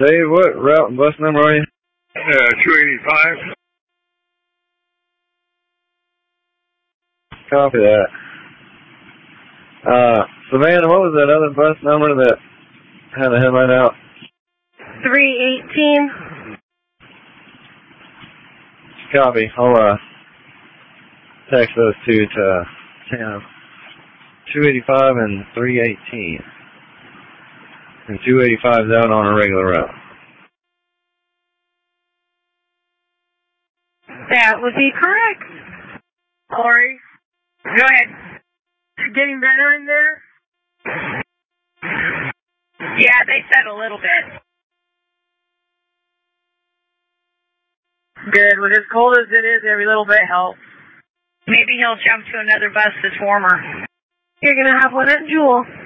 Dave, what route and bus number are you? 285. Copy that. Savannah, what was that other bus number that had the headlight out? 318. Copy. I'll text those two to Sam. 285 and 318. And 285 is out on a regular route. That would be correct. Corey, go ahead. Getting better in there? Yeah, they said a little bit. Good. With as cold as it is, every little bit helps. Maybe he'll jump to another bus that's warmer. You're going to have one at Jewel.